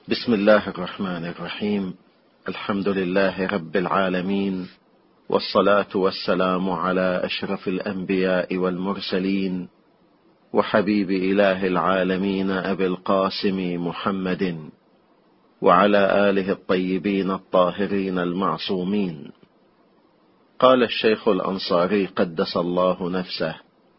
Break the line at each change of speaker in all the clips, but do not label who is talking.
بسم الله الرحمن الرحيم. الحمد لله رب العالمين، والصلاة والسلام على أشرف الأنبياء والمرسلين، وحبيب إله العالمين أبي القاسم محمد، وعلى آله الطيبين الطاهرين المعصومين. قال الشيخ الأنصاري قدس الله نفسه: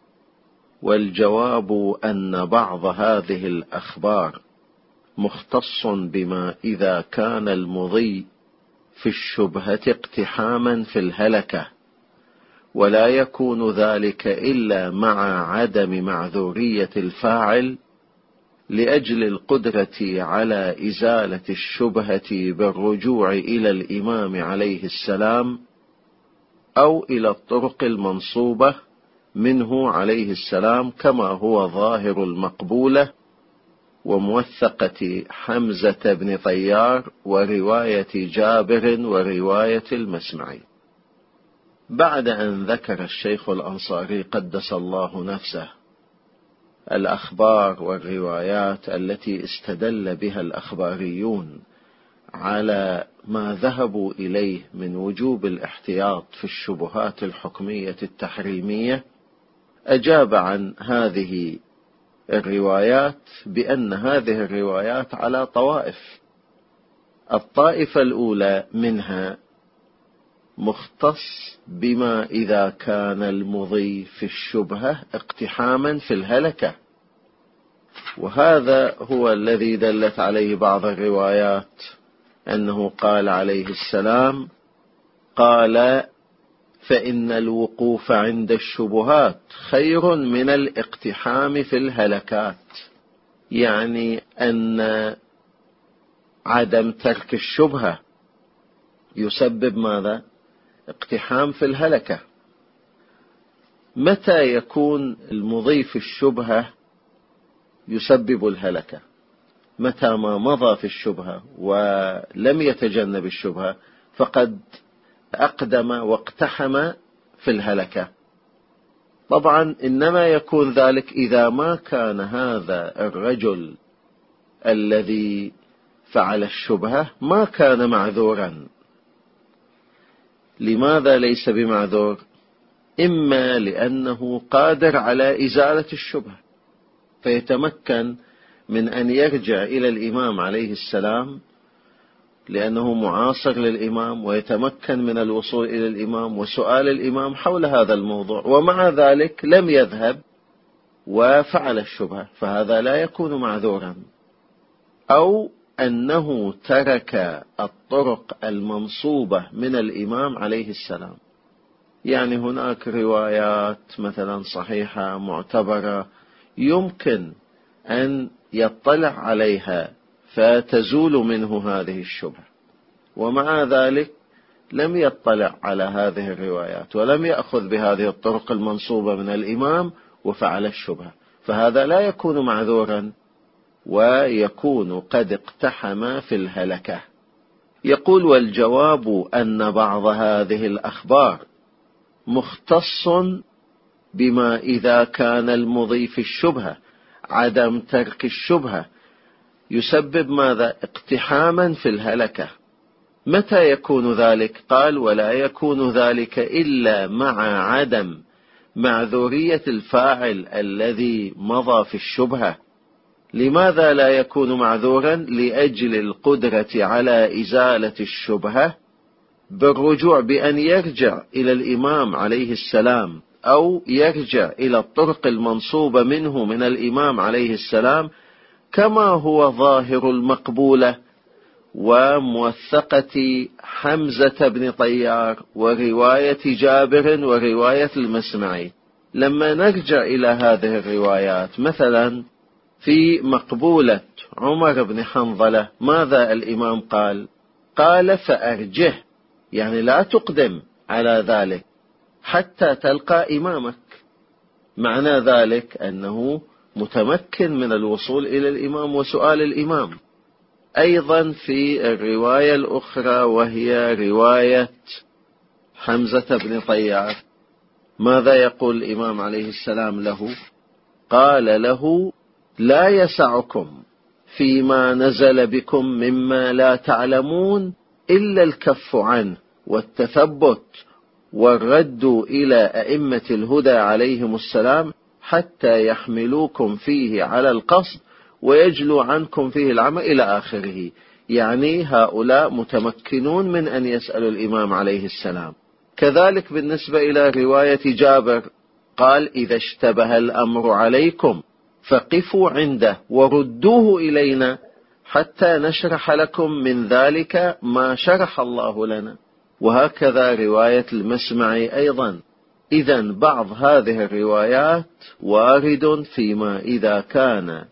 والجواب أن بعض هذه الأخبار مختص بما إذا كان المضي في الشبهة اقتحاما في الهلكة، ولا يكون ذلك إلا مع عدم معذورية الفاعل لأجل القدرة على إزالة الشبهة بالرجوع إلى الإمام عليه السلام أو إلى الطرق المنصوبة منه عليه السلام، كما هو ظاهر المقبولة وموثقة حمزة بن طيار ورواية جابر ورواية المسمعي. بعد أن ذكر الشيخ الأنصاري قدس الله نفسه الأخبار والروايات التي استدل بها الأخباريون على ما ذهبوا إليه من وجوب الاحتياط في الشبهات الحكمية التحريمية، أجاب عن هذه الروايات بأن هذه الروايات على طوائف. الطائفة الأولى منها مختص بما إذا كان المضي في الشبهة اقتحاما في الهلكة، وهذا هو الذي دلت عليه بعض الروايات، أنه قال عليه السلام: قال: فإن الوقوف عند الشبهات خير من الاقتحام في الهلكات، يعني أن عدم ترك الشبهة يسبب ماذا؟ اقتحام في الهلكة. متى يكون المضي في الشبهة يسبب الهلكة؟ متى ما مضى في الشبهة ولم يتجنب الشبهة فقد أقدم واقتحم في الهلكة. طبعا إنما يكون ذلك إذا ما كان هذا الرجل الذي فعل الشبهة ما كان معذورا. لماذا ليس بمعذور؟ إما لأنه قادر على إزالة الشبهة فيتمكن من أن يرجع إلى الإمام عليه السلام لأنه معاصر للإمام، ويتمكن من الوصول إلى الإمام وسؤال الإمام حول هذا الموضوع، ومع ذلك لم يذهب وفعل الشبهة، فهذا لا يكون معذورا. أو أنه ترك الطرق المنصوبة من الإمام عليه السلام، يعني هناك روايات مثلا صحيحة معتبرة يمكن أن يطلع عليها فتزول منه هذه الشبهة، ومع ذلك لم يطلع على هذه الروايات ولم يأخذ بهذه الطرق المنصوبة من الإمام وفعل الشبهة، فهذا لا يكون معذورا ويكون قد اقتحم في الهلكة. يقول: والجواب أن بعض هذه الأخبار مختص بما إذا كان المضي في الشبهة عدم ترك الشبهة يسبب ماذا؟ اقتحاما في الهلكة. متى يكون ذلك؟ قال: ولا يكون ذلك إلا مع عدم معذورية الفاعل الذي مضى في الشبهة. لماذا لا يكون معذورا؟ لأجل القدرة على إزالة الشبهة بالرجوع بأن يرجع إلى الإمام عليه السلام أو يرجع إلى الطرق المنصوبة منه من الإمام عليه السلام، كما هو ظاهر المقبولة وموثقة حمزة بن طيار ورواية جابر ورواية المسمعي. لما نرجع إلى هذه الروايات، مثلا في مقبولة عمر بن حنظلة ماذا الإمام قال؟ قال: فأرجه، يعني لا تقدم على ذلك حتى تلقى إمامك. معنى ذلك أنه متمكن من الوصول إلى الإمام وسؤال الإمام. أيضا في الرواية الأخرى وهي رواية حمزة بن طيار، ماذا يقول الإمام عليه السلام له؟ قال له: لا يسعكم فيما نزل بكم مما لا تعلمون إلا الكف عنه والتثبت والرد إلى أئمة الهدى عليهم السلام حتى يحملوكم فيه على القصد ويجلو عنكم فيه العمى إلى آخره. يعني هؤلاء متمكنون من أن يسألوا الإمام عليه السلام. كذلك بالنسبة إلى رواية جابر قال: إذا اشتبه الأمر عليكم فقفوا عنده وردوه إلينا حتى نشرح لكم من ذلك ما شرح الله لنا. وهكذا رواية المسمعي أيضا. إذن بعض هذه الروايات وارد فيما إذا كان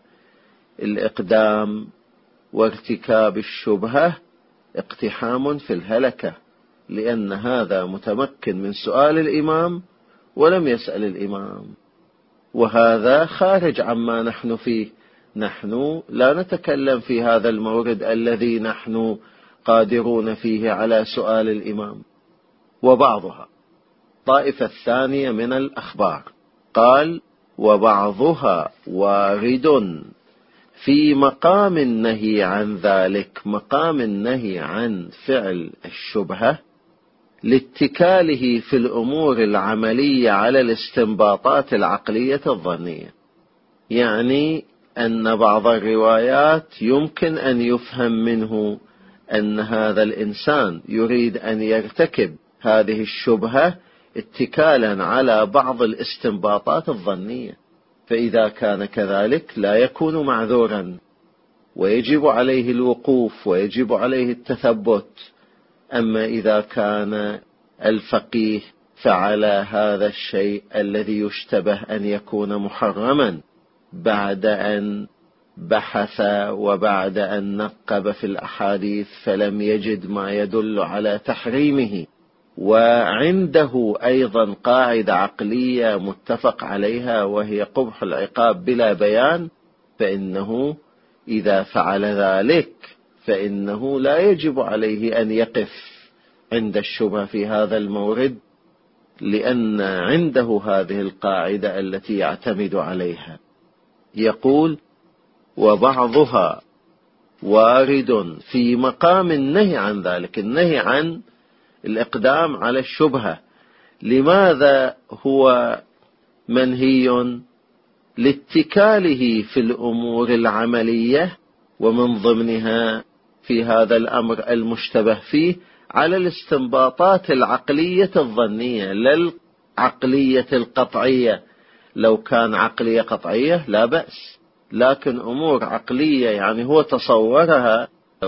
الإقدام وارتكاب الشبهة اقتحام في الهلكة، لأن هذا متمكن من سؤال الإمام ولم يسأل الإمام، وهذا خارج عما نحن فيه. نحن لا نتكلم في هذا المورد الذي نحن قادرون فيه على سؤال الإمام. وبعضها الطائفة الثانية من الأخبار قال: وبعضها وارد في مقام النهي عن ذلك، مقام النهي عن فعل الشبهة لاتكاله في الأمور العملية على الاستنباطات العقلية الظنية. يعني أن بعض الروايات يمكن أن يفهم منه أن هذا الإنسان يريد أن يرتكب هذه الشبهة اتكالا على بعض الاستنباطات الظنية، فإذا كان كذلك لا يكون معذورا ويجب عليه الوقوف ويجب عليه التثبت. أما إذا كان الفقيه فعل هذا الشيء الذي يشتبه أن يكون محرما بعد أن بحث وبعد أن نقب في الأحاديث فلم يجد ما يدل على تحريمه، وعنده أيضا قاعدة عقلية متفق عليها وهي قبح العقاب بلا بيان، فإنه إذا فعل ذلك فإنه لا يجب عليه أن يقف عند الشبهة في هذا المورد، لأن عنده هذه القاعدة التي يعتمد عليها. يقول: وبعضها وارد في مقام النهي عن ذلك، النهي عن الإقدام على الشبهة. لماذا هو منهي؟ لاتكاله في الأمور العملية، ومن ضمنها في هذا الأمر المشتبه فيه على الاستنباطات العقلية الظنية لا العقلية القطعية. لو كان عقلية قطعية لا بأس، لكن أمور عقلية يعني هو تصورها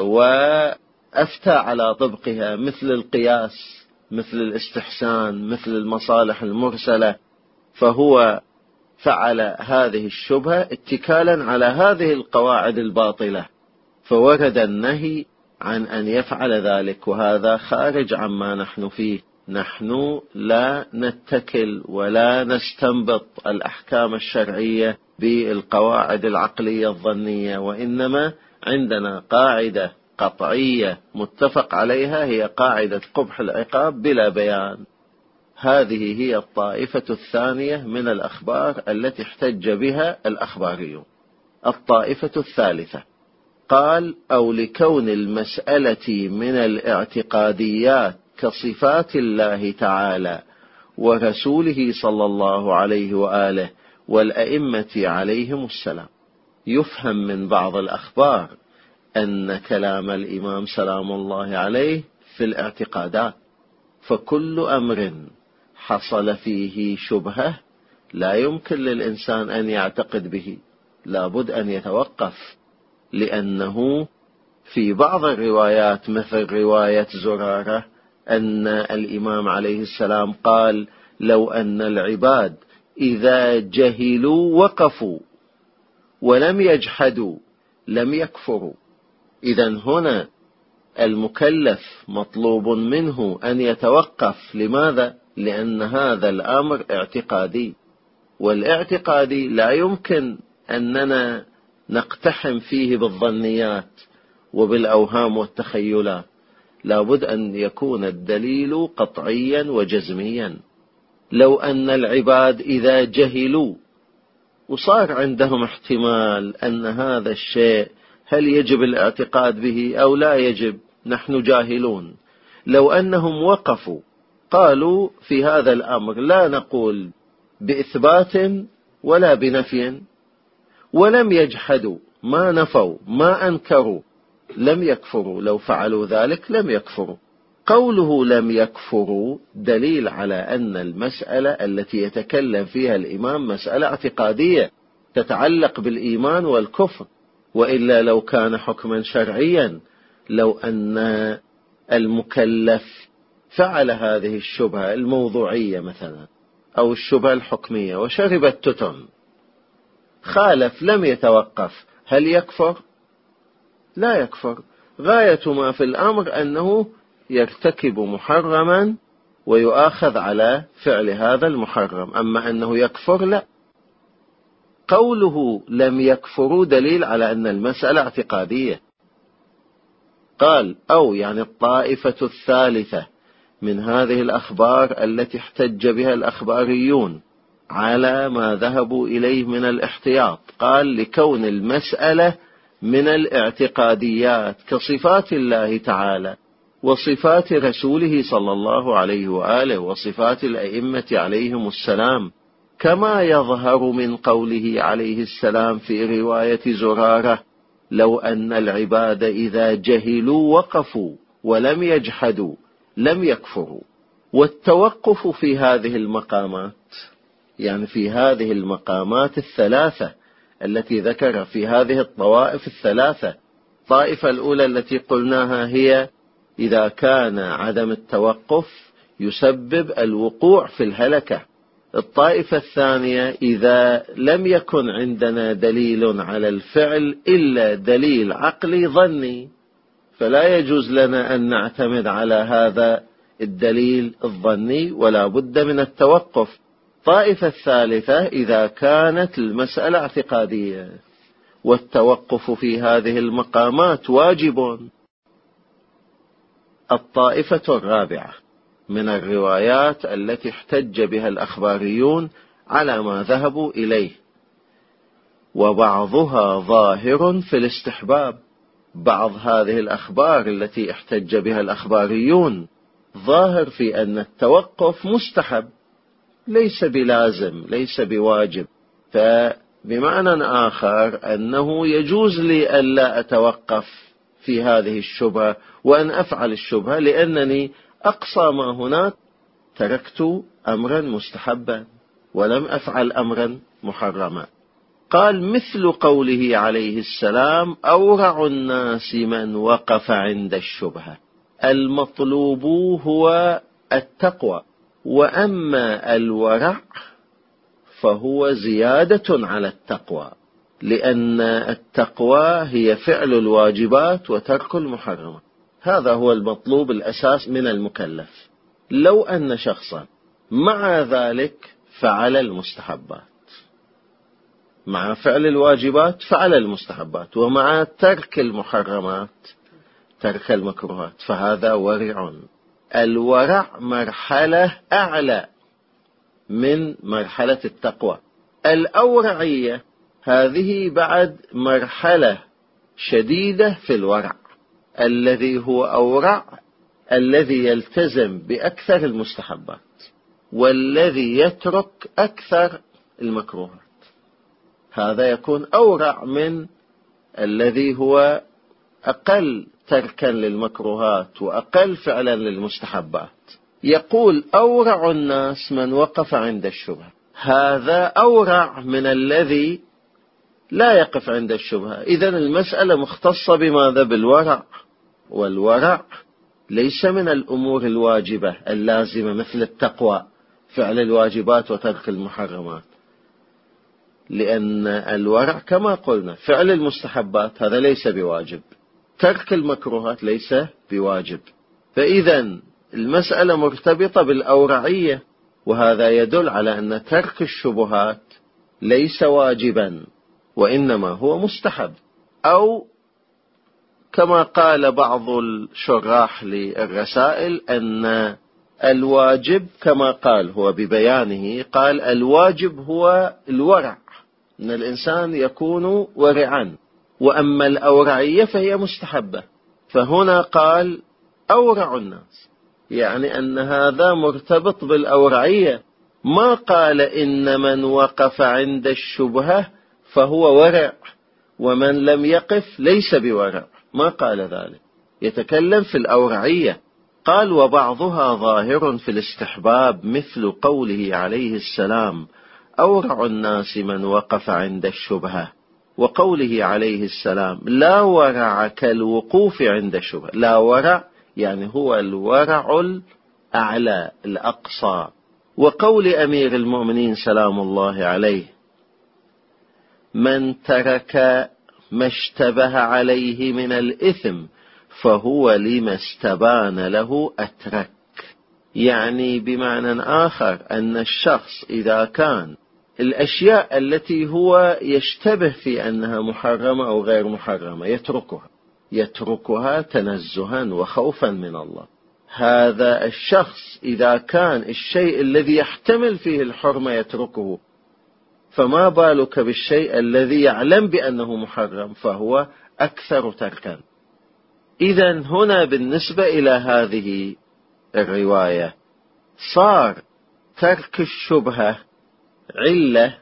وأفتى على طبقها، مثل القياس، مثل الاستحسان، مثل المصالح المرسلة، فهو فعل هذه الشبهة اتكالا على هذه القواعد الباطلة، فورد النهي عن أن يفعل ذلك، وهذا خارج عما نحن فيه. نحن لا نتكل ولا نستنبط الأحكام الشرعية بالقواعد العقلية الظنية، وإنما عندنا قاعدة قطعية متفق عليها، هي قاعدة قبح العقاب بلا بيان. هذه هي الطائفة الثانية من الأخبار التي احتج بها الأخباريون. الطائفة الثالثة قال: أو لكون المسألة من الاعتقاديات كصفات الله تعالى ورسوله صلى الله عليه وآله والأئمة عليهم السلام. يفهم من بعض الأخبار أن كلام الإمام سلام الله عليه في الاعتقادات، فكل أمر حصل فيه شبهة لا يمكن للإنسان أن يعتقد به، لابد أن يتوقف، لأنه في بعض الروايات مثل رواية زرارة أن الإمام عليه السلام قال: لو أن العباد إذا جهلوا وقفوا ولم يجحدوا لم يكفروا. إذن هنا المكلف مطلوب منه أن يتوقف. لماذا؟ لأن هذا الأمر اعتقادي، والاعتقادي لا يمكن أننا نقتحم فيه بالظنيات وبالأوهام والتخيلات، لابد أن يكون الدليل قطعيا وجزميا. لو أن العباد إذا جهلوا وصار عندهم احتمال أن هذا الشيء هل يجب الاعتقاد به أو لا يجب؟ نحن جاهلون. لو أنهم وقفوا قالوا في هذا الأمر لا نقول بإثبات ولا بنفي، ولم يجحدوا، ما نفوا ما أنكروا، لم يكفروا. لو فعلوا ذلك لم يكفروا. قوله لم يكفروا دليل على أن المسألة التي يتكلم فيها الإمام مسألة اعتقادية تتعلق بالإيمان والكفر، وإلا لو كان حكما شرعيا، لو أن المكلف فعل هذه الشبهة الموضوعية مثلا أو الشبهة الحكمية وشرب التتن، خالف لم يتوقف، هل يكفر؟ لا يكفر. غاية ما في الأمر أنه يرتكب محرما ويؤاخذ على فعل هذا المحرم، أما أنه يكفر لا. قوله لم يكفروا دليل على أن المسألة اعتقادية. قال أو يعني الطائفة الثالثة من هذه الأخبار التي احتج بها الأخباريون على ما ذهبوا إليه من الاحتياط، قال لكون المسألة من الاعتقاديات كصفات الله تعالى وصفات رسوله صلى الله عليه وآله وصفات الأئمة عليهم السلام، كما يظهر من قوله عليه السلام في رواية زرارة: لو أن العباد إذا جهلوا وقفوا ولم يجحدوا لم يكفروا. والتوقف في هذه المقامات، يعني في هذه المقامات الثلاثة التي ذكر في هذه الطوائف الثلاثة، الطائفة الأولى التي قلناها هي إذا كان عدم التوقف يسبب الوقوع في الهلكة. الطائفة الثانية إذا لم يكن عندنا دليل على الفعل إلا دليل عقلي ظني، فلا يجوز لنا أن نعتمد على هذا الدليل الظني ولا بد من التوقف. الطائفة الثالثة إذا كانت المسألة اعتقادية، والتوقف في هذه المقامات واجب. الطائفة الرابعة من الروايات التي احتج بها الأخباريون على ما ذهبوا إليه، وبعضها ظاهر في الاستحباب. بعض هذه الأخبار التي احتج بها الأخباريون ظاهر في أن التوقف مستحب، ليس بلازم ليس بواجب، فبمعنى آخر أنه يجوز لي ألا أتوقف في هذه الشبهة وأن أفعل الشبهة، لأنني أقصى ما هناك تركت أمرا مستحبا ولم أفعل أمرا محرما. قال مثل قوله عليه السلام: أورع الناس من وقف عند الشبهة. المطلوب هو التقوى، وأما الورع فهو زيادة على التقوى، لأن التقوى هي فعل الواجبات وترك المحرمات. هذا هو المطلوب الأساس من المكلف. لو أن شخصا مع ذلك فعل المستحبات، مع فعل الواجبات فعل المستحبات، ومع ترك المحرمات ترك المكروهات، فهذا ورع. الورع مرحلة أعلى من مرحلة التقوى. الأورعية هذه بعد مرحلة شديدة في الورع. الذي هو أورع الذي يلتزم بأكثر المستحبات والذي يترك أكثر المكروهات، هذا يكون أورع من الذي هو أقل تركا للمكروهات وأقل فعلا للمستحبات. يقول: أورع الناس من وقف عند الشبهة. هذا أورع من الذي لا يقف عند الشبهة. إذن المسألة مختصة بماذا؟ بالورع، والورع ليس من الأمور الواجبة اللازمة مثل التقوى، فعل الواجبات وترك المحرمات، لأن الورع كما قلنا فعل المستحبات هذا ليس بواجب، ترك المكروهات ليس بواجب. فإذا المسألة مرتبطة بالأورعية، وهذا يدل على أن ترك الشبهات ليس واجبا وإنما هو مستحب. أو كما قال بعض الشراح للرسائل أن الواجب كما قال هو ببيانه، قال: الواجب هو الورع، أن الإنسان يكون ورعا، وأما الأورعية فهي مستحبة. فهنا قال أورع الناس، يعني أن هذا مرتبط بالأورعية. ما قال إن من وقف عند الشبهة فهو ورع ومن لم يقف ليس بورع، ما قال ذلك، يتكلم في الأورعية. قال وبعضها ظاهر في الاستحباب مثل قوله عليه السلام أورع الناس من وقف عند الشبهة، وقوله عليه السلام لا ورع كالوقوف عند الشبهة. لا ورع يعني هو الورع الأعلى الأقصى. وقول أمير المؤمنين سلام الله عليه من ترك ما اشتبه عليه من الإثم فهو لما استبان له أترك، يعني بمعنى آخر أن الشخص إذا كان الأشياء التي هو يشتبه في أنها محرمة أو غير محرمة يتركها تنزها وخوفا من الله. هذا الشخص إذا كان الشيء الذي يحتمل فيه الحرمة يتركه، فما بالك بالشيء الذي يعلم بأنه محرم، فهو أكثر تركا. إذن هنا بالنسبة إلى هذه الرواية صار ترك الشبهة علة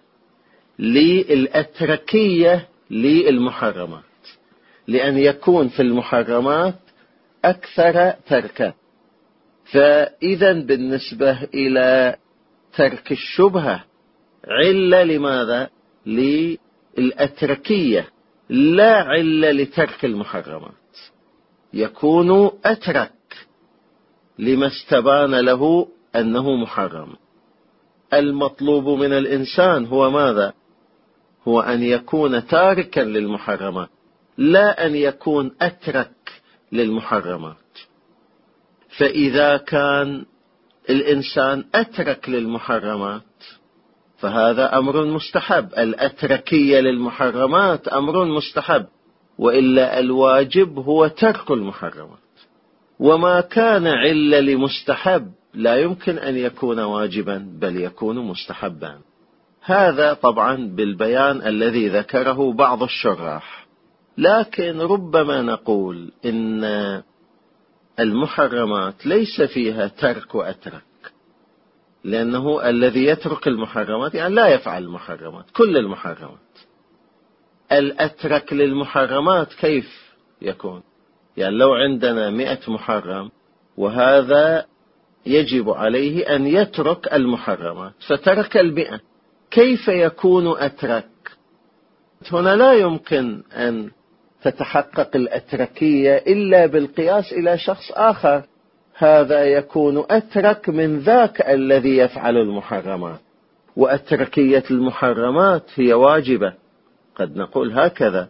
للأتركية للمحرمات، لأن يكون في المحرمات أكثر تركا. فإذا بالنسبة إلى ترك الشبهة علة لماذا؟ للأتركية، لا علة لترك المحرمات. يكون أترك لما استبان له أنه محرم. المطلوب من الإنسان هو ماذا؟ هو أن يكون تاركا للمحرمات، لا أن يكون أترك للمحرمات. فإذا كان الإنسان أترك للمحرمات فهذا أمر مستحب، الأتركية للمحرمات أمر مستحب، وإلا الواجب هو ترك المحرمات. وما كان علة لمستحب لا يمكن أن يكون واجبا بل يكون مستحبا. هذا طبعا بالبيان الذي ذكره بعض الشراح. لكن ربما نقول إن المحرمات ليس فيها ترك وأترك، لأنه الذي يترك المحرمات يعني لا يفعل المحرمات، كل المحرمات. الأترك للمحرمات كيف يكون؟ يعني لو عندنا 100 محرم وهذا يجب عليه أن يترك المحرمات فترك 100، كيف يكون أترك؟ هنا لا يمكن أن تتحقق الأتركية إلا بالقياس إلى شخص آخر، هذا يكون أترك من ذاك الذي يفعل المحرمات، وأتركية المحرمات هي واجبة، قد نقول هكذا.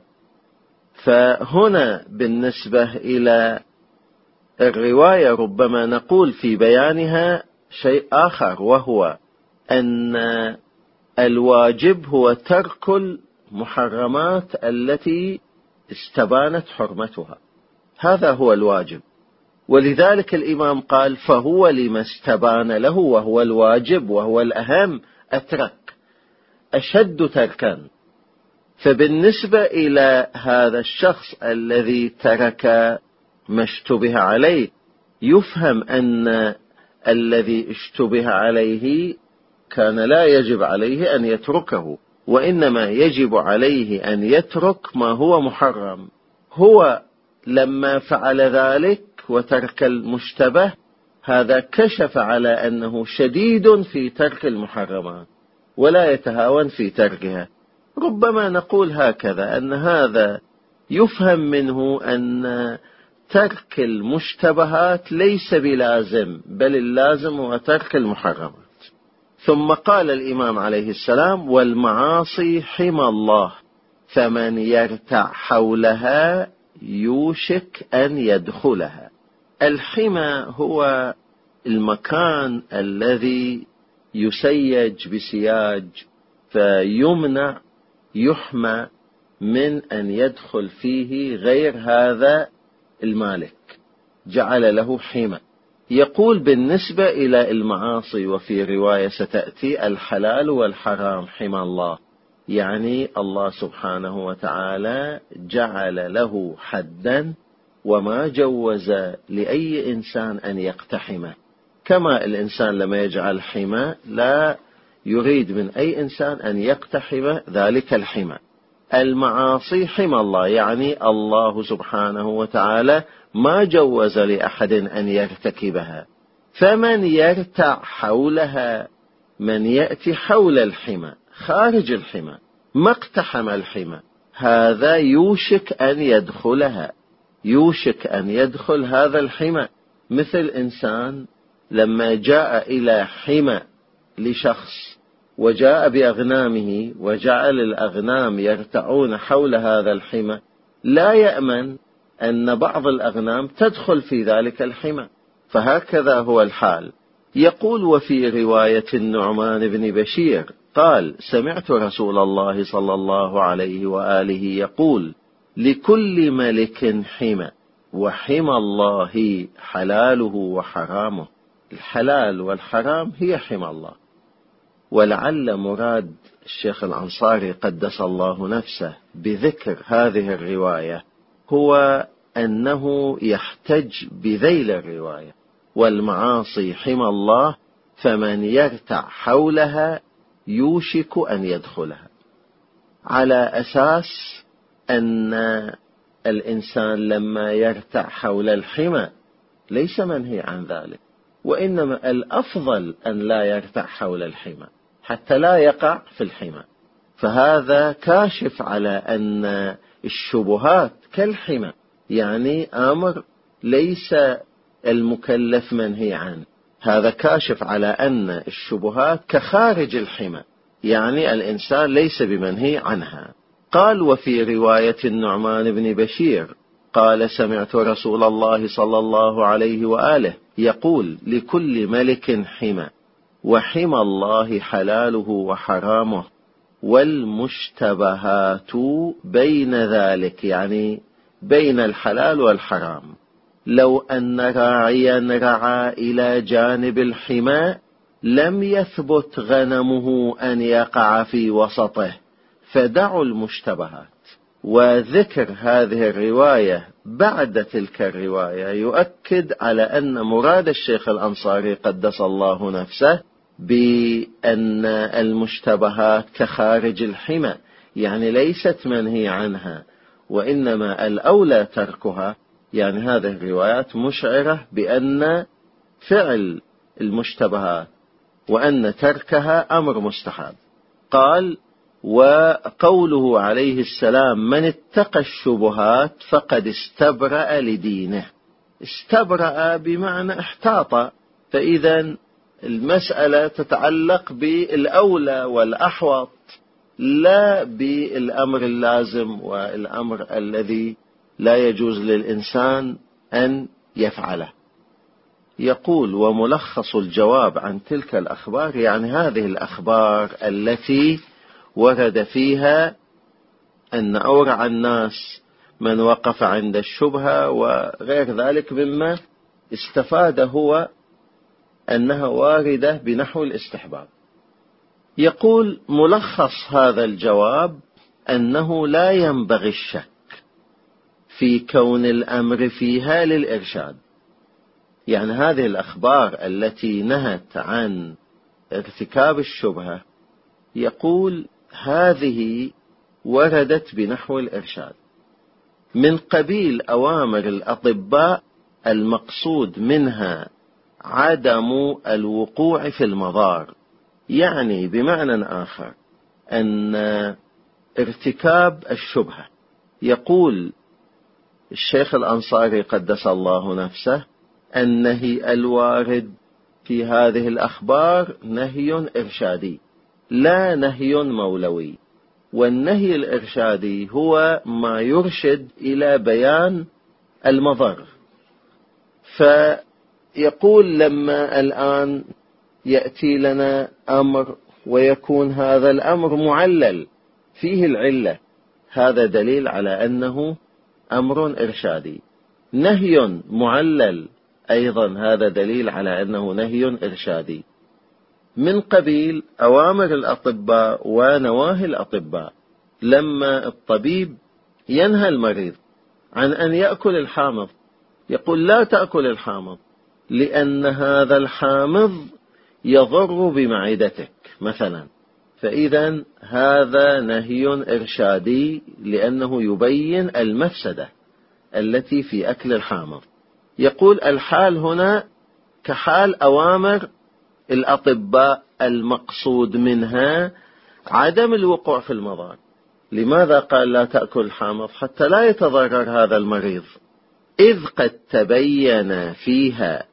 فهنا بالنسبة إلى الرواية ربما نقول في بيانها شيء آخر، وهو أن الواجب هو ترك المحرمات التي استبانت حرمتها، هذا هو الواجب. ولذلك الإمام قال فهو لما استبان له، وهو الواجب وهو الأهم، أترك أشد تركا. فبالنسبة إلى هذا الشخص الذي ترك ما اشتبه عليه يفهم أن الذي اشتبه عليه كان لا يجب عليه أن يتركه، وإنما يجب عليه أن يترك ما هو محرم. هو لما فعل ذلك وترك المشتبه هذا كشف على أنه شديد في ترك المحرمات ولا يتهاون في تركها. ربما نقول هكذا أن هذا يفهم منه أن ترك المشتبهات ليس بلازم، بل اللازم هو ترك المحرمات. ثم قال الإمام عليه السلام والمعاصي حمى الله فمن يرتع حولها يوشك أن يدخلها. الحمى هو المكان الذي يسيج بسياج فيمنع يحمى من أن يدخل فيه غير هذا المالك، جعل له حمى. يقول بالنسبة إلى المعاصي وفي رواية ستأتي الحلال والحرام حمى الله، يعني الله سبحانه وتعالى جعل له حدا وما جوز لأي إنسان أن يقتحمه، كما الإنسان لما يجعل حمى لا يريد من أي إنسان أن يقتحم ذلك الحمى. المعاصي حمى الله، يعني الله سبحانه وتعالى ما جوز لأحد أن يرتكبها، فمن يرتع حولها، من يأتي حول الحمى خارج الحمى ما اقتحم الحمى، هذا يوشك أن يدخلها، يوشك أن يدخل هذا الحمى. مثل إنسان لما جاء إلى حمى لشخص وجاء بأغنامه وجعل الأغنام يرتعون حول هذا الحمى، لا يأمن أن بعض الأغنام تدخل في ذلك الحمى، فهكذا هو الحال. يقول: وفي رواية النعمان بن بشير قال: سمعت رسول الله صلى الله عليه وآله يقول: لكل ملك حمى، وحمى الله حلاله وحرامه. الحلال والحرام هي حمى الله. ولعل مراد الشيخ الأنصاري قدس الله نفسه بذكر هذه الرواية هو أنه يحتج بذيل الرواية: والمعاصي حمى الله، فمن يرتع حولها يوشك أن يدخلها، على أساس أن الإنسان لما يرتع حول الحمى ليس منهي عن ذلك، وإنما الأفضل أن لا يرتع حول الحمى حتى لا يقع في الحمى. فهذا كاشف على أن الشبهات كالحمى، يعني أمر ليس المكلف منهي عنه، هذا كاشف على أن الشبهات كخارج الحمى، يعني الإنسان ليس بمنهي عنها. قال: وفي رواية النعمان بن بشير قال: سمعت رسول الله صلى الله عليه وآله يقول: لكل ملك حمى، وحمى الله حلاله وحرامه، والمشتبهات بين ذلك، يعني بين الحلال والحرام. لو أن راعيا رعى إلى جانب الحمى لم يثبت غنمه أن يقع في وسطه، فدعوا المشتبهات. وذكر هذه الرواية بعد تلك الرواية يؤكد على أن مراد الشيخ الأنصاري قدس الله نفسه بأن المشتبهات كخارج الحمى، يعني ليست منهي عنها، وإنما الأولى تركها. يعني هذه الروايات مشعرة بأن فعل المشتبهات وأن تركها أمر مستحب. قال: وقوله عليه السلام: من اتقى الشبهات فقد استبرأ لدينه. استبرأ بمعنى احتاط، فإذا المسألة تتعلق بالأولى والأحوط، لا بالأمر اللازم والأمر الذي لا يجوز للإنسان أن يفعله. يقول: وملخص الجواب عن تلك الأخبار، يعني هذه الأخبار التي ورد فيها أن أورع الناس من وقف عند الشبهة وغير ذلك مما استفاد هو أنها واردة بنحو الاستحباب. يقول: ملخص هذا الجواب أنه لا ينبغي الشك في كون الأمر فيها للإرشاد. يعني هذه الأخبار التي نهت عن ارتكاب الشبهة، يقول هذه وردت بنحو الإرشاد من قبيل أوامر الأطباء، المقصود منها عدم الوقوع في المضار. يعني بمعنى آخر أن ارتكاب الشبهة، يقول الشيخ الأنصاري قدس الله نفسه: النهي الوارد في هذه الأخبار نهي إرشادي لا نهي مولوي، والنهي الإرشادي هو ما يرشد إلى بيان المضر. فيقول لما الآن يأتي لنا أمر ويكون هذا الأمر معلل فيه العلة، هذا دليل على أنه أمر إرشادي. نهي معلل أيضا هذا دليل على أنه نهي إرشادي. من قبيل أوامر الأطباء ونواهي الأطباء. لما الطبيب ينهى المريض عن أن يأكل الحامض، يقول لا تأكل الحامض لأن هذا الحامض يضر بمعدتك مثلا، فإذا هذا نهي إرشادي لأنه يبين المفسدة التي في أكل الحامض. يقول الحال هنا كحال أوامر الأطباء، المقصود منها عدم الوقوع في المضار. لماذا قال لا تأكل الحامض؟ حتى لا يتضرر هذا المريض، إذ قد تبين فيها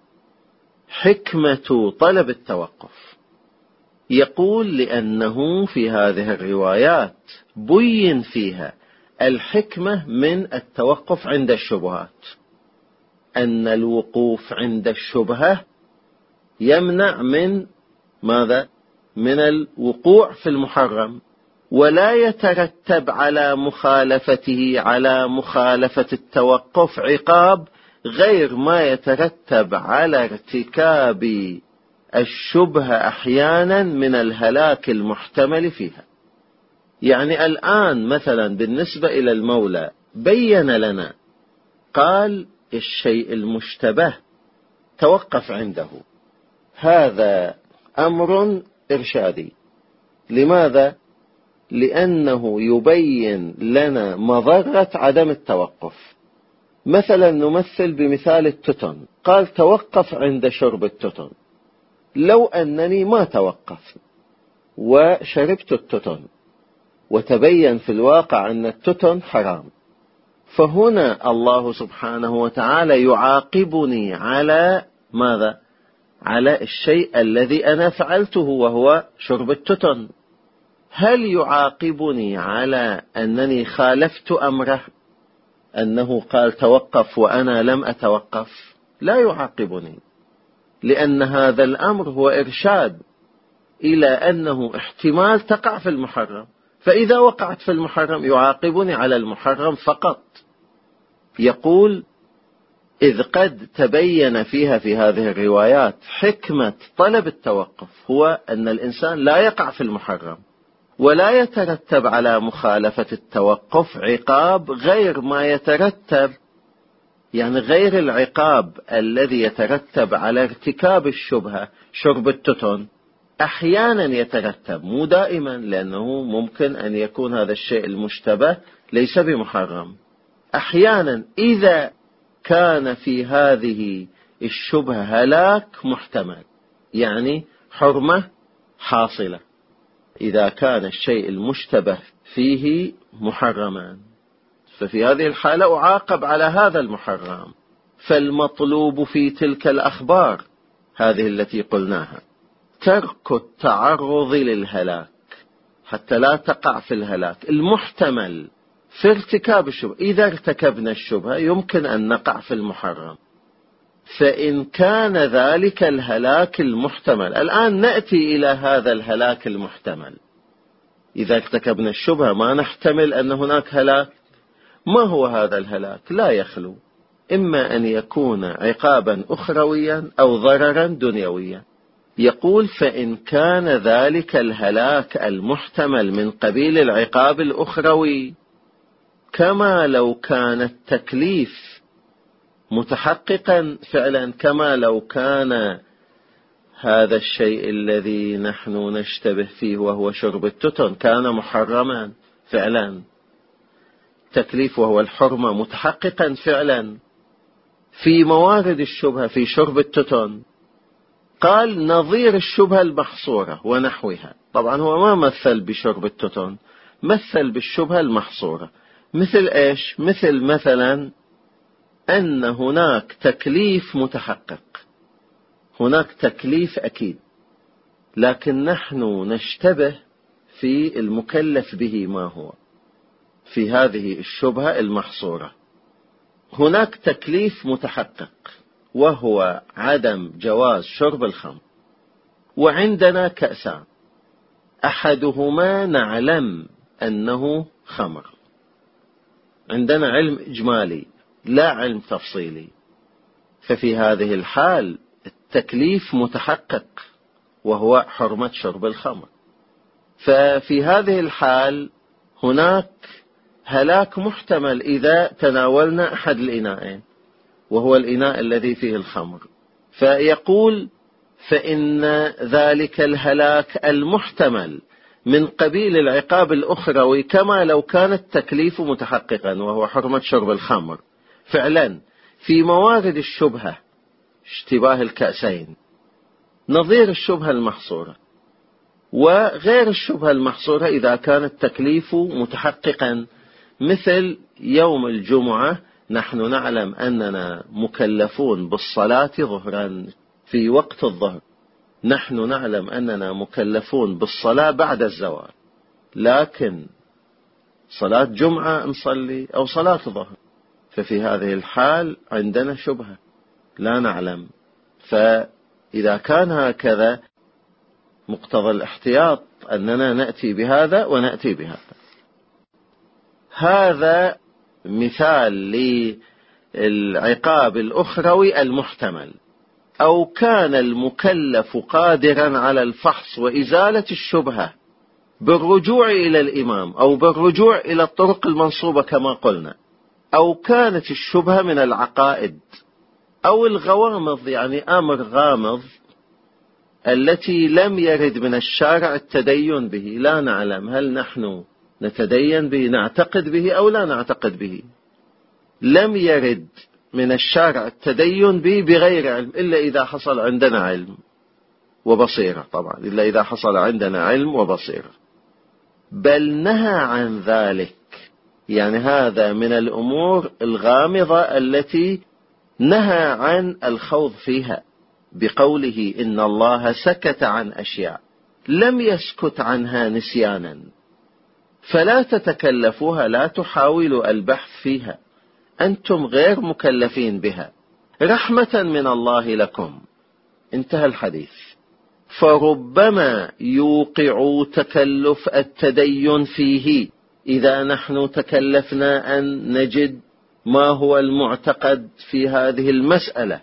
حكمة طلب التوقف. يقول لأنه في هذه الروايات بين فيها الحكمة من التوقف عند الشبهات، أن الوقوف عند الشبهة يمنع من ماذا؟ من الوقوع في المحرم، ولا يترتب على مخالفته، على مخالفة التوقف، عقاب غير ما يترتب على ارتكاب الشبهة أحيانا من الهلاك المحتمل فيها. يعني الآن مثلا بالنسبة إلى المولى بين لنا، قال الشيء المشتبه توقف عنده، هذا أمر إرشادي. لماذا؟ لأنه يبين لنا مضرة عدم التوقف. مثلا نمثل بمثال التوتن، قال توقف عند شرب التوتن. لو أنني ما توقفت وشربت التوتن وتبين في الواقع أن التوتن حرام، فهنا الله سبحانه وتعالى يعاقبني على ماذا؟ على الشيء الذي أنا فعلته وهو شرب التوتن. هل يعاقبني على أنني خالفت أمره، أنه قال توقف وأنا لم أتوقف؟ لا يعاقبني، لأن هذا الأمر هو إرشاد إلى أنه احتمال تقع في المحرم، فإذا وقعت في المحرم يعاقبني على المحرم فقط. يقول إذ قد تبين فيها في هذه الروايات حكمة طلب التوقف، هو أن الإنسان لا يقع في المحرم، ولا يترتب على مخالفة التوقف عقاب غير ما يترتب، يعني غير العقاب الذي يترتب على ارتكاب الشبهة شرب التوتن. أحيانا يترتب، مو دائما، لأنه ممكن أن يكون هذا الشيء المشتبه ليس بمحرم. أحيانا إذا كان في هذه الشبهة هلاك محتمل، يعني حرمة حاصلة، إذا كان الشيء المشتبه فيه محرما، ففي هذه الحالة أعاقب على هذا المحرم. فالمطلوب في تلك الأخبار هذه التي قلناها ترك التعرض للهلاك حتى لا تقع في الهلاك المحتمل في ارتكاب الشبهة. إذا ارتكبنا الشبهة يمكن أن نقع في المحرم، فإن كان ذلك الهلاك المحتمل، الآن نأتي إلى هذا الهلاك المحتمل. إذا ارتكبنا الشبهة ما نحتمل أن هناك هلاك. ما هو هذا الهلاك؟ لا يخلو إما أن يكون عقابا أخرويا أو ضررا دنيويا. يقول فإن كان ذلك الهلاك المحتمل من قبيل العقاب الأخروي، كما لو كان التكليف متحققا فعلا، كما لو كان هذا الشيء الذي نحن نشتبه فيه وهو شرب التوتن كان محرما فعلا، تكليف وهو الحرمة متحققا فعلا في موارد الشبهة في شرب التوتن. قال نظير الشبهة المحصورة ونحوها. طبعا هو ما مثل بشرب التوتن، مثل بالشبهة المحصورة. مثل إيش؟ مثل مثلا أن هناك تكليف متحقق، هناك تكليف أكيد، لكن نحن نشتبه في المكلف به ما هو في هذه الشبهة المحصورة. هناك تكليف متحقق وهو عدم جواز شرب الخمر، وعندنا كأسان، أحدهما نعلم أنه خمر، عندنا علم إجمالي لا علم تفصيلي، ففي هذه الحال التكليف متحقق وهو حرمة شرب الخمر. ففي هذه الحال هناك هلاك محتمل إذا تناولنا أحد الإناءين، وهو الإناء الذي فيه الخمر. فيقول فإن ذلك الهلاك المحتمل من قبيل العقاب الأخروي كما لو كان التكليف متحققا، وهو حرمة شرب الخمر. فعلا في موارد الشبهة اشتباه الكأسين نظير الشبهة المحصورة، وغير الشبهة المحصورة إذا كان التكليف متحققا، مثل يوم الجمعة نحن نعلم أننا مكلفون بالصلاة ظهرا في وقت الظهر، نحن نعلم أننا مكلفون بالصلاة بعد الزوال، لكن صلاة جمعة نصلي أو صلاة ظهر، ففي هذه الحال عندنا شبهة لا نعلم. فإذا كان هكذا مقتضى الاحتياط أننا نأتي بهذا ونأتي بهذا. هذا مثال للعقاب الأخروي المحتمل. أو كان المكلف قادرا على الفحص وإزالة الشبهة بالرجوع إلى الإمام أو بالرجوع إلى الطرق المنصوبة كما قلنا، أو كانت الشبهة من العقائد أو الغوامض، يعني أمر غامض التي لم يرد من الشارع التدين به، لا نعلم هل نحن نتدين به، نعتقد به أو لا نعتقد به، لم يرد من الشارع التدين به بغير علم، إلا إذا حصل عندنا علم وبصيرة، طبعا إلا إذا حصل عندنا علم وبصيرة. بل نهى عن ذلك، يعني هذا من الأمور الغامضة التي نهى عن الخوض فيها، بقوله إن الله سكت عن أشياء لم يسكت عنها نسيانا، فلا تتكلفوها، لا تحاولوا البحث فيها، أنتم غير مكلفين بها، رحمة من الله لكم. انتهى الحديث. فربما يوقع تكلف التدين فيه إذا نحن تكلفنا أن نجد ما هو المعتقد في هذه المسألة،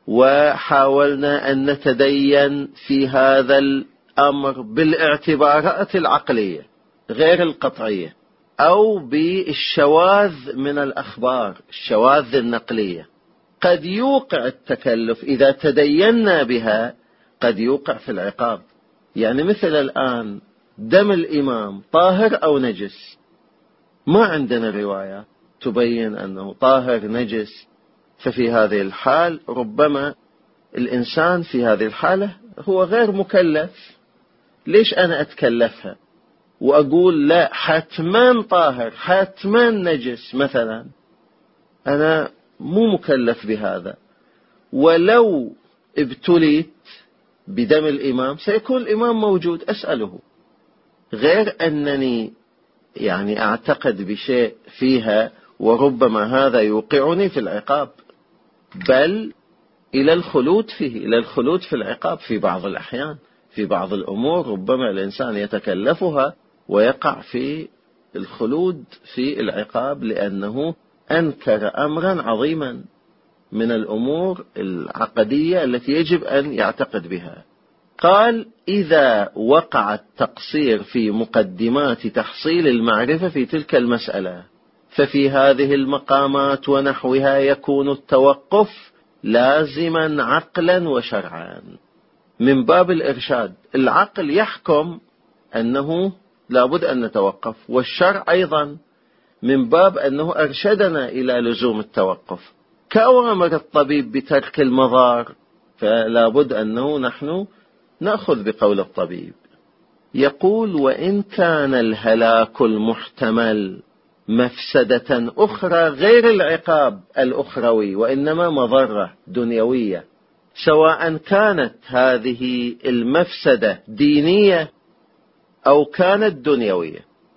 وحاولنا أن نتدين في هذا الأمر بالاعتبارات العقلية غير القطعية، أو بالشواذ من الأخبار، الشواذ النقلية. قد يوقع التكلف إذا تدينا بها، قد يوقع في العقاب. يعني مثل الآن دم الإمام طاهر أو نجس، ما عندنا رواية تبين أنه طاهر نجس، ففي هذه الحال ربما الإنسان في هذه الحالة هو غير مكلف. ليش أنا أتكلفها وأقول لا حتما طاهر حتما نجس مثلا؟ أنا مو مكلف بهذا. ولو ابتليت بدم الإمام سيكون الإمام موجود أسأله، غير أنني يعني أعتقد بشيء فيها وربما هذا يوقعني في العقاب، بل إلى الخلود فيه، إلى الخلود في العقاب في بعض الأحيان. في بعض الأمور ربما الإنسان يتكلفها ويقع في الخلود في العقاب، لأنه أنكر أمرا عظيما من الأمور العقدية التي يجب أن يعتقد بها. قال إذا وقع التقصير في مقدمات تحصيل المعرفة في تلك المسألة، ففي هذه المقامات ونحوها يكون التوقف لازما عقلا وشرعا. من باب الإرشاد، العقل يحكم أنه لابد أن نتوقف، والشرع أيضا من باب أنه أرشدنا إلى لزوم التوقف، كأوامر الطبيب بترك المضار، فلابد أنه نحن نأخذ بقول الطبيب. يقول وإن كان الهلاك المحتمل مفسدة أخرى غير العقاب الأخروي، وإنما مضرة دنيوية، سواء كانت هذه المفسدة دينية أو كانت دنيوية.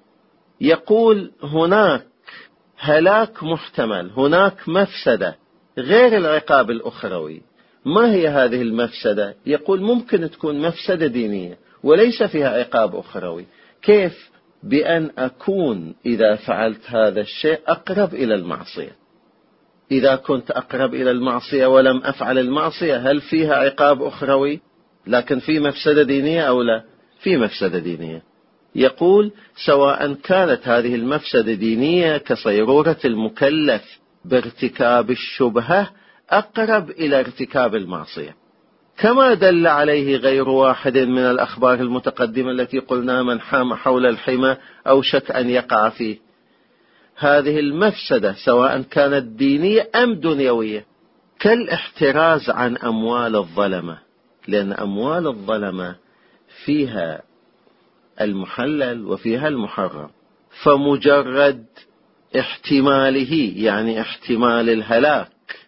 يقول هناك هلاك محتمل، هناك مفسدة غير العقاب الأخروي. ما هي هذه المفسدة؟ يقول ممكن تكون مفسدة دينية وليس فيها عقاب أخروي. كيف؟ بأن أكون إذا فعلت هذا الشيء أقرب إلى المعصية. إذا كنت أقرب إلى المعصية ولم أفعل المعصية، هل فيها عقاب أخروي؟ لكن في مفسدة دينية أو لا؟ في مفسدة دينية. يقول سواء كانت هذه المفسدة دينية كصيرورة المكلف بارتكاب الشبهة أقرب إلى ارتكاب المعصية، كما دل عليه غير واحد من الأخبار المتقدمة التي قلنا من حام حول الحمى أوشك أن يقع فيه. هذه المفسدة سواء كانت دينية أم دنيوية، كالاحتراز عن أموال الظلمة، لأن أموال الظلمة فيها المحلل وفيها المحرم، فمجرد احتماله يعني احتمال الهلاك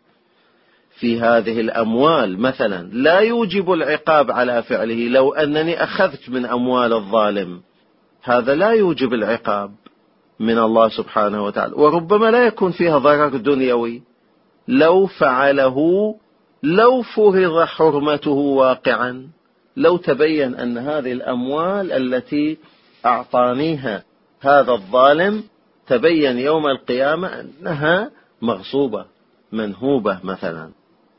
في هذه الأموال مثلا لا يوجب العقاب على فعله. لو أنني أخذت من أموال الظالم هذا لا يوجب العقاب من الله سبحانه وتعالى، وربما لا يكون فيها ضرر دنيوي. لو فعله لو فرض حرمته واقعا، لو تبين أن هذه الأموال التي أعطانيها هذا الظالم تبين يوم القيامة أنها مغصوبة منهوبة مثلا.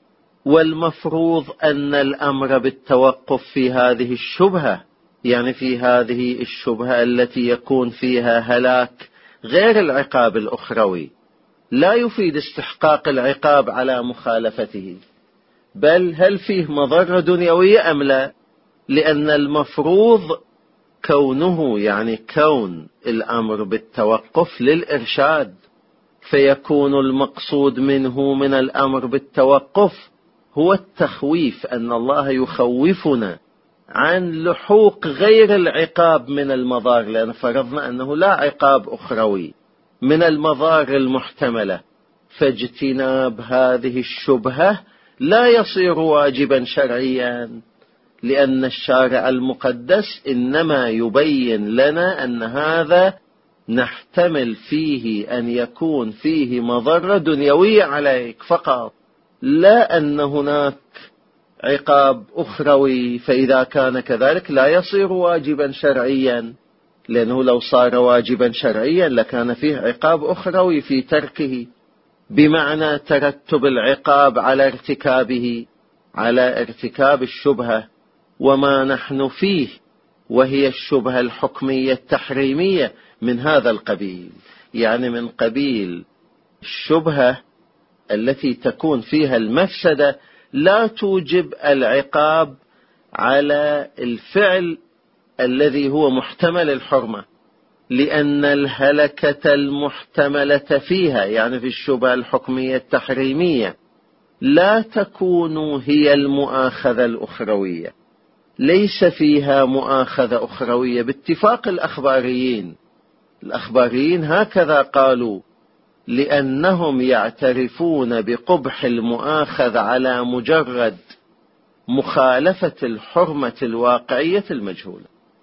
والمفروض أن الأمر بالتوقف في هذه الشبهة، يعني في هذه الشبهة التي يكون فيها هلاك غير العقاب الأخروي، لا يفيد استحقاق العقاب على مخالفته، بل هل فيه مضرة دنيوية أم لا؟ لأن المفروض كونه يعني كون الأمر بالتوقف للإرشاد، فيكون المقصود منه من الأمر بالتوقف هو التخويف، أن الله يخوفنا عن لحوق غير العقاب من المضار، لأن فرضنا أنه لا عقاب أخروي من المضار المحتملة، فاجتناب هذه الشبهة لا يصير واجبا شرعيا، لأن الشارع المقدس إنما يبين لنا أن هذا نحتمل فيه أن يكون فيه مضرة دنيوية عليك فقط، لا أن هناك عقاب أخروي. فإذا كان كذلك لا يصير واجبا شرعيا، لأنه لو صار واجبا شرعيا لكان فيه عقاب أخروي في تركه، بمعنى ترتب العقاب على ارتكابه، على ارتكاب الشبهة. وما نحن فيه وهي الشبهة الحكمية التحريمية من هذا القبيل، يعني من قبيل الشبهة التي تكون فيها المفسدة لا توجب العقاب على الفعل الذي هو محتمل الحرمة، لأن الهلكة المحتملة فيها يعني في الشبهة الحكمية التحريمية لا تكون هي المؤاخذة الأخروية، ليس فيها مؤاخذة أخروية باتفاق الأخباريين. الأخباريين هكذا قالوا، لأنهم يعترفون بقبح المؤاخذة على مجرد مخالفة الحرمة الواقعية المجهولة،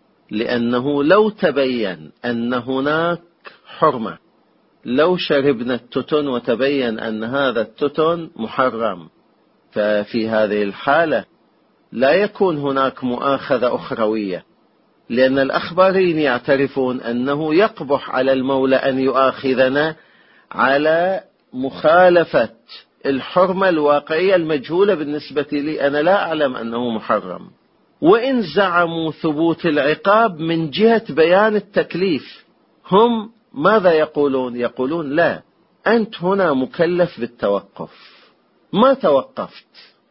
لأنه لو تبين أن هناك حرمة، لو شربنا التتن وتبين أن هذا التتن محرم، ففي هذه الحالة لا يكون هناك مؤاخذة أخروية، لأن الأخباريين يعترفون أنه يقبح على المولى أن يؤاخذنا على مخالفة الحرمة الواقعية المجهولة بالنسبة لي، أنا لا أعلم أنه محرم. وإن زعموا ثبوت العقاب من جهة بيان التكليف، هم ماذا يقولون؟ يقولون لا، أنت هنا مكلف بالتوقف، ما توقفت،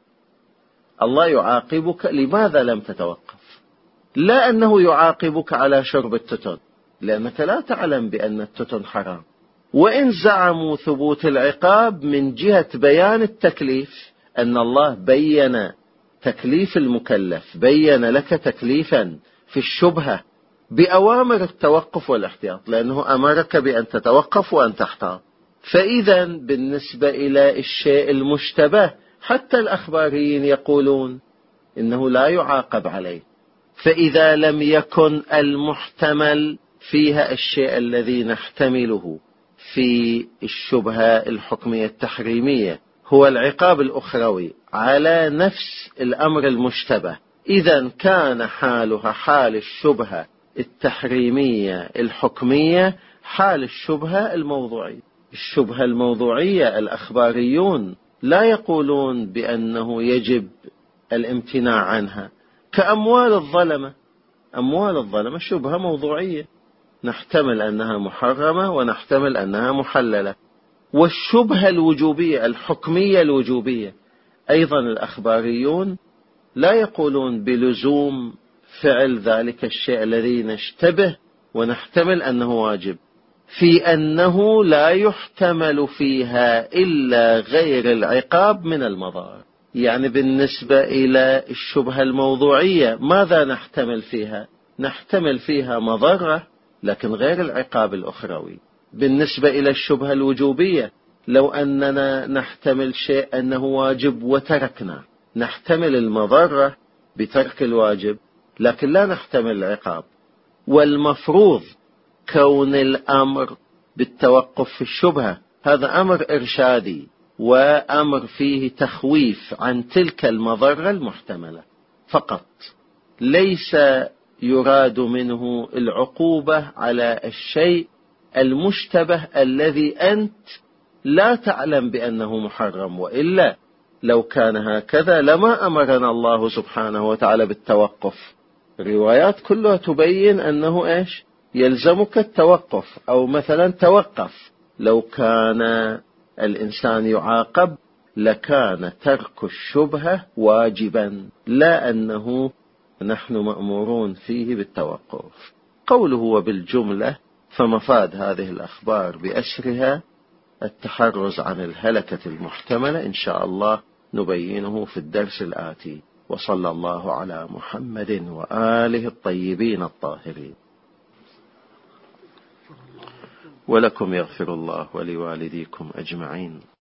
الله يعاقبك، لماذا لم تتوقف؟ لا أنه يعاقبك على شرب التتن، لأنك لا تعلم بأن التتن حرام. وإن زعموا ثبوت العقاب من جهة بيان التكليف، أن الله بيّن تكليف المكلف، بيّن لك تكليفا في الشبهة بأوامر التوقف والاحتياط، لأنه أمرك بأن تتوقف وأن تحتاط. فإذا بالنسبة إلى الشيء المشتبه حتى الأخباريين يقولون إنه لا يعاقب عليه. فإذا لم يكن المحتمل فيها الشيء الذي نحتمله في الشبهة الحكمية التحريمية هو العقاب الأخروي على نفس الأمر المشتبه، إذن كان حالها حال الشبهة التحريمية الحكمية حال الشبهة الموضوعية. الشبهة الموضوعية الأخباريون لا يقولون بأنه يجب الامتناع عنها، كأموال الظلمة. أموال الظلمة شبهة موضوعية، نحتمل أنها محرمة ونحتمل أنها محللة. والشبهة الوجوبية الحكمية الوجوبية أيضا الأخباريون لا يقولون بلزوم فعل ذلك الشيء الذي نشتبه ونحتمل أنه واجب، في أنه لا يحتمل فيها إلا غير العقاب من المضار. يعني بالنسبة إلى الشبهة الموضوعية ماذا نحتمل فيها؟ نحتمل فيها مضرة لكن غير العقاب الأخروي. بالنسبة إلى الشبهة الوجوبية لو أننا نحتمل شيء أنه واجب وتركنا، نحتمل المضرة بترك الواجب لكن لا نحتمل العقاب. والمفروض كون الأمر بالتوقف في الشبهة هذا أمر إرشادي وأمر فيه تخويف عن تلك المضرة المحتملة فقط، ليس يراد منه العقوبة على الشيء المشتبه الذي أنت لا تعلم بأنه محرم. وإلا لو كان هكذا لما أمرنا الله سبحانه وتعالى بالتوقف. الروايات كلها تبين أنه إيش يلزمك التوقف، أو مثلا توقف. لو كان الإنسان يعاقب لكان ترك الشبهة واجبا، لا أنه نحن مأمورون فيه بالتوقف. قوله وبالجملة، فمفاد هذه الأخبار بأسرها التحرز عن الهلكة المحتملة، إن شاء الله نبينه في الدرس الآتي. وصلى الله على محمد وآله الطيبين الطاهرين. ولكم يغفر الله ولوالديكم أجمعين.